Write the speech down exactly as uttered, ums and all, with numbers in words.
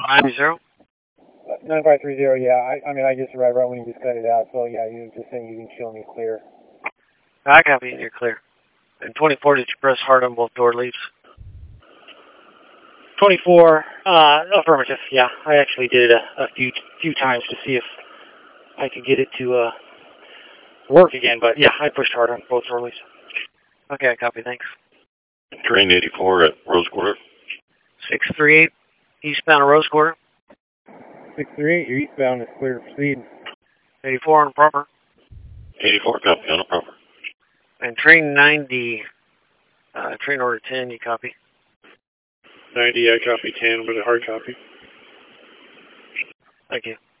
nine zero. nine five three zero, yeah. I, I mean, I just arrived right when you just cut it out, so yeah, you were just saying you can show me clear. I copy, you're clear. And twenty-four, did you press hard on both door leaves? twenty-four, uh, affirmative, yeah. I actually did it a, a few few times to see if I could get it to uh, work again, but yeah, I pushed hard on both door leaves. Okay, I copy, thanks. Train eighty-four at Rose Quarter. six three eight, eastbound Rose Quarter. six three eight, you're eastbound is clear to proceed. eighty-four on proper. eighty-four, copy, on a proper. And train ninety, uh, train order ten, you copy? ninety, I copy ten with a hard copy. Thank you.